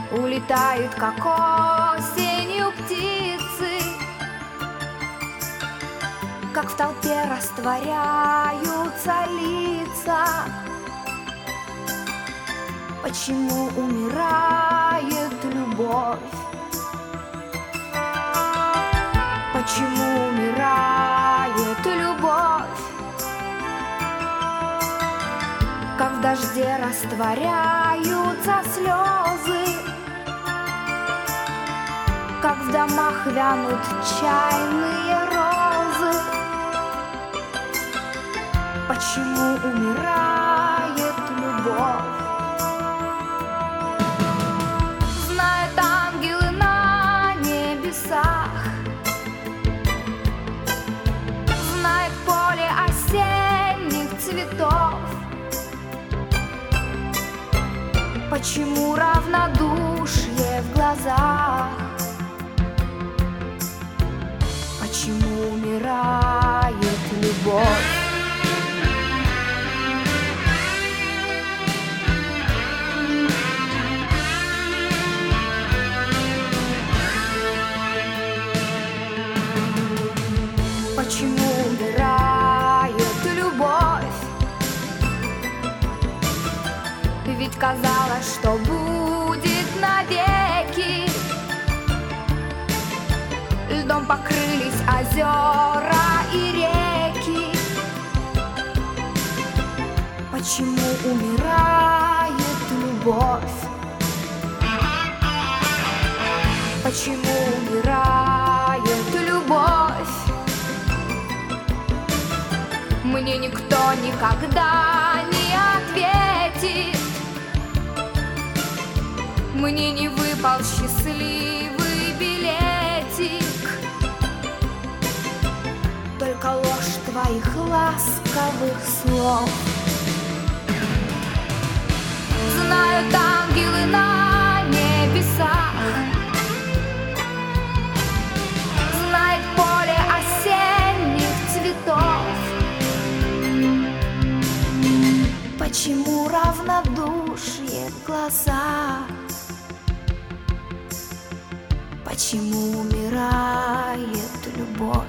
улетают, как осенью птицы, как в толпе растворяются лица. Почему умирает любовь? Почему умирает любовь? Как в дожде растворяются слезы, как в домах вянут чайные розы. Почему умирает любовь? Знают ангелы на небесах, знает поле осенних цветов. Почему равнодушие в глазах? Почему умирает любовь? Почему умирает любовь? Ведь казалось, что будет навеки. Льдом покрылись озера и реки. Почему умирает любовь? Почему умирает любовь? Мне никто никогда не ответит. Мне не выпал счастливый билетик, только ложь твоих ласковых слов. Знают ангелы на небесах, знает поле осенних цветов. Почему равнодушие в глазах? Почему умирает любовь?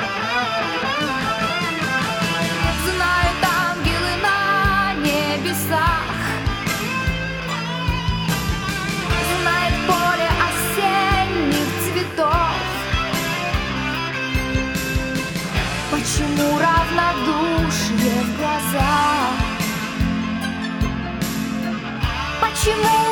Знают ангелы на небесах, знает поле осенних цветов. Почему равнодушие в глазах? Почему